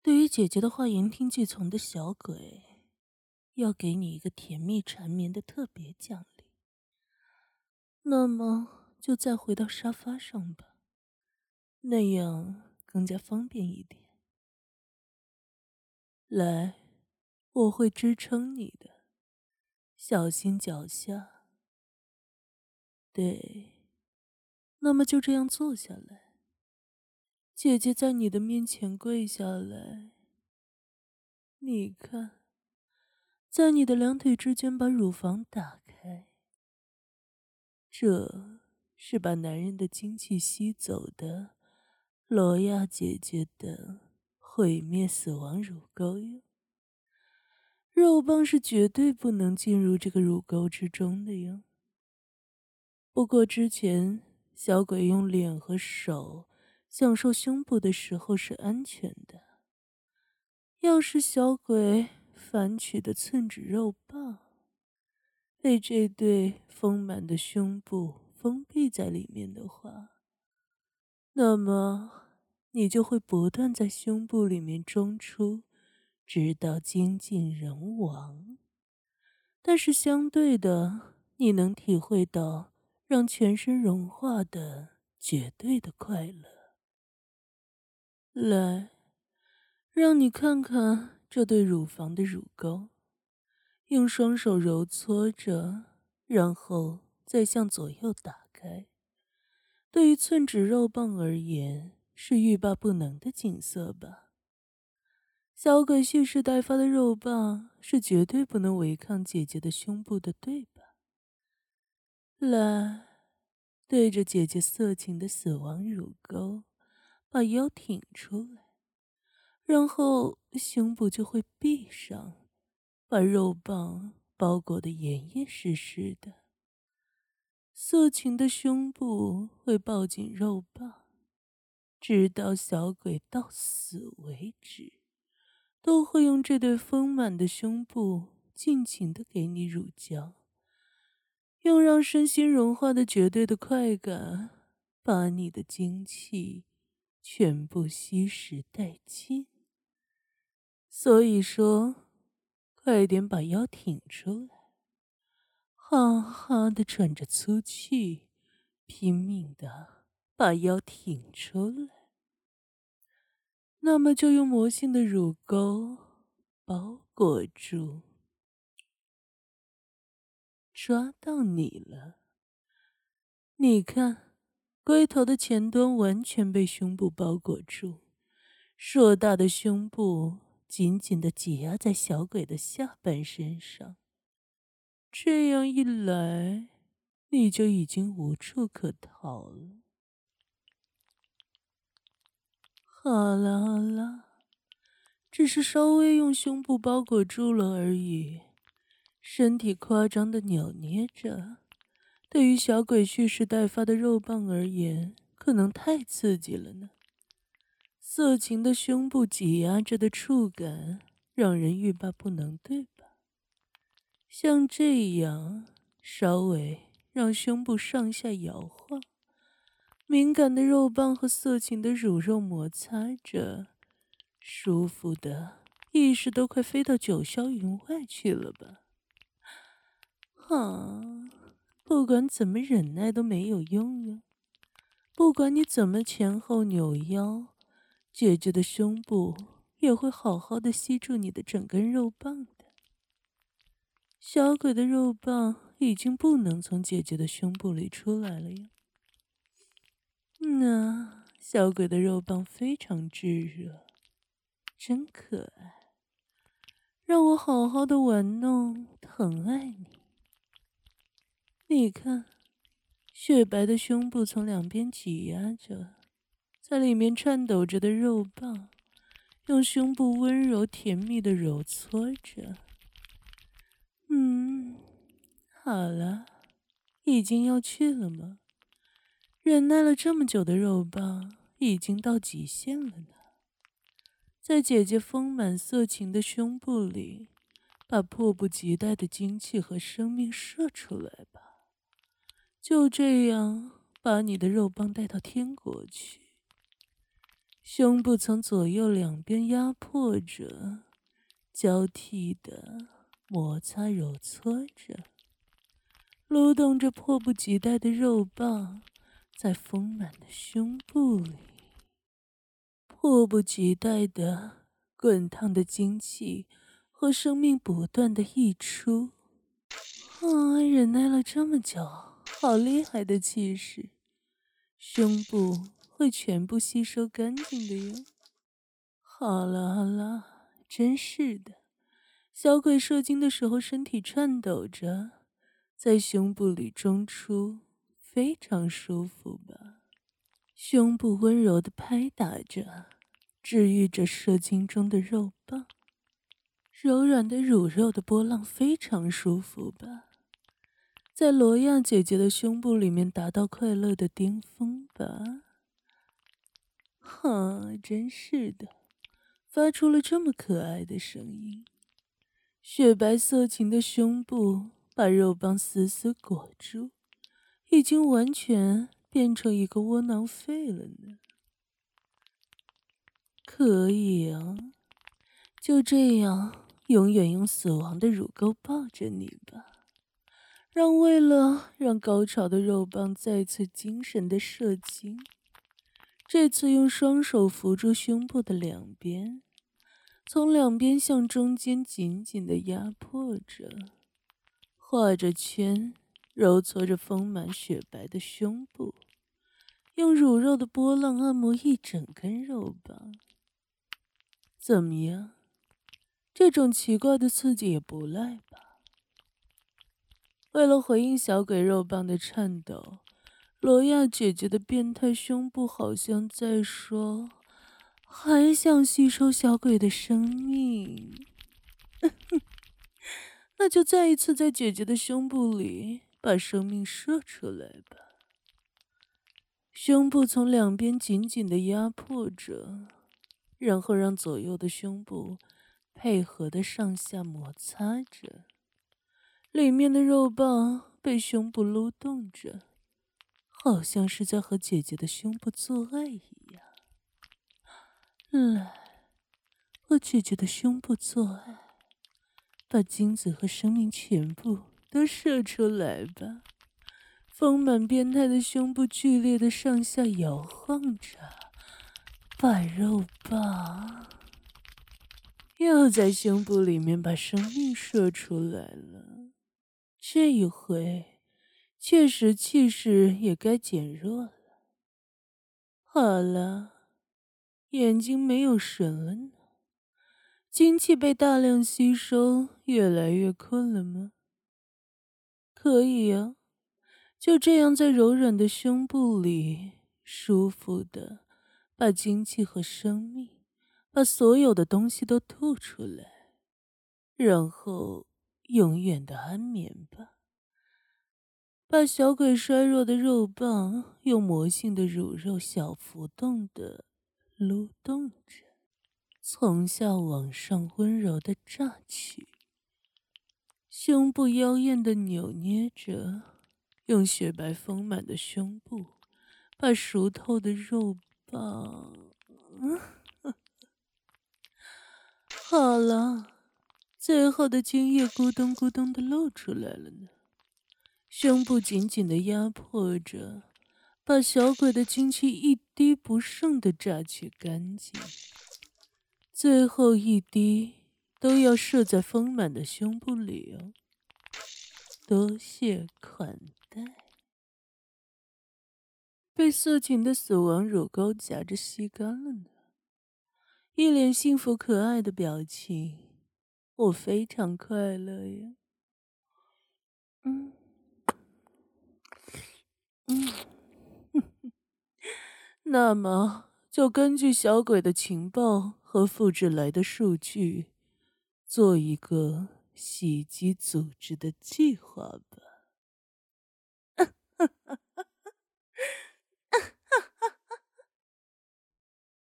对于姐姐的话言听计从的小鬼，要给你一个甜蜜缠绵的特别奖励。那么就再回到沙发上吧，那样更加方便一点。来，我会支撑你的，小心脚下。对，那么就这样坐下来，姐姐在你的面前跪下来。你看，在你的两腿之间把乳房打开，这是把男人的精气吸走的罗亚姐姐的毁灭死亡乳沟哟。肉棒是绝对不能进入这个乳沟之中的哟。不过之前小鬼用脸和手享受胸部的时候是安全的，要是小鬼反取的寸指肉棒被这对丰满的胸部封闭在里面的话，那么你就会不断在胸部里面中出，直到精尽人亡。但是相对的，你能体会到让全身融化的绝对的快乐。来，让你看看这对乳房的乳沟，用双手揉搓着，然后再向左右打开。对于寸指肉棒而言，是欲罢不能的景色吧。小鬼蓄势待发的肉棒是绝对不能违抗姐姐的胸部的，对吧？来，对着姐姐色情的死亡乳沟，把腰挺出来，然后胸部就会闭上，把肉棒包裹得严严实实的。色情的胸部会抱紧肉棒，直到小鬼到死为止，都会用这对丰满的胸部尽情地给你乳胶，用让身心融化的绝对的快感，把你的精气全部吸食殆尽。所以说，快点把腰挺出来，哈哈地喘着粗气，拼命地把腰挺出来。那么就用魔性的乳沟包裹住。抓到你了！你看，龟头的前端完全被胸部包裹住，硕大的胸部紧紧地挤压在小鬼的下半身上。这样一来，你就已经无处可逃了。好了好了，只是稍微用胸部包裹住了而已，身体夸张地扭捏着。对于小鬼蓄势待发的肉棒而言，可能太刺激了呢。色情的胸部挤压着的触感，让人欲罢不能，对吧？像这样，稍微让胸部上下摇晃，敏感的肉棒和色情的乳肉摩擦着，舒服的意识都快飞到九霄云外去了吧？啊！不管怎么忍耐都没有用哟。不管你怎么前后扭腰，姐姐的胸部也会好好的吸住你的整根肉棒的。小鬼的肉棒已经不能从姐姐的胸部里出来了呀。小鬼的肉棒非常炙热，真可爱，让我好好的玩弄疼爱你。你看，雪白的胸部从两边挤压着，在里面颤抖着的肉棒，用胸部温柔甜蜜的揉搓着。好了，已经要去了吗？忍耐了这么久的肉棒，已经到极限了呢。在姐姐丰满色情的胸部里，把迫不及待的精气和生命射出来吧。就这样，把你的肉棒带到天国去。 胸部从左右两边压迫着，交替的摩擦揉搓着，撸动着迫不及待的肉棒在丰满的胸部里，迫不及待的滚烫的精气和生命不断的溢出。忍耐了这么久，好厉害的气势，胸部会全部吸收干净的哟。好了好了，真是的，小鬼射精的时候身体颤抖着，在胸部里中出，非常舒服吧？胸部温柔地拍打着，治愈着射精中的肉棒，柔软的乳肉的波浪非常舒服吧？在罗亚姐姐的胸部里面达到快乐的巅峰吧？真是的，发出了这么可爱的声音。雪白色情的胸部把肉棒死死裹住，已经完全变成一个窝囊废了呢。可以啊，就这样永远用死亡的乳沟抱着你吧。为了让高潮的肉棒再次精神的射精，这次用双手扶住胸部的两边，从两边向中间紧紧的压迫着，画着圈，揉搓着丰满雪白的胸部，用乳肉的波浪按摩一整根肉棒。怎么样？这种奇怪的刺激也不赖吧？为了回应小鬼肉棒的颤抖，罗亚姐姐的变态胸部好像在说：“还想吸收小鬼的生命？那就再一次在姐姐的胸部里把生命射出来吧。”胸部从两边紧紧地压迫着，然后让左右的胸部配合的上下摩擦着。里面的肉棒被胸部撸动着，好像是在和姐姐的胸部做爱一样。来，和姐姐的胸部做爱，把精子和生命全部都射出来吧。丰满变态的胸部剧烈的上下摇晃着，把肉棒又在胸部里面把生命射出来了。这一回，确实气势也该减弱了。好了，眼睛没有神了呢，精气被大量吸收，越来越困了吗？可以啊，就这样在柔软的胸部里，舒服的把精气和生命，把所有的东西都吐出来，然后永远的安眠吧。把小鬼衰弱的肉棒用魔性的乳肉小浮动的撸动着，从下往上温柔的榨取，胸部妖艳的扭捏着，用雪白丰满的胸部把熟透的肉棒，好了，最后的精液咕咚咕咚的露出来了呢。胸部紧紧地压迫着，把小鬼的精气一滴不剩地榨取干净，最后一滴都要射在丰满的胸部里哦。多谢款待。被色情的死亡乳沟夹着吸干了呢，一脸幸福可爱的表情，我非常快乐呀。嗯。那么，就根据小鬼的情报和复制来的数据，做一个袭击组织的计划吧。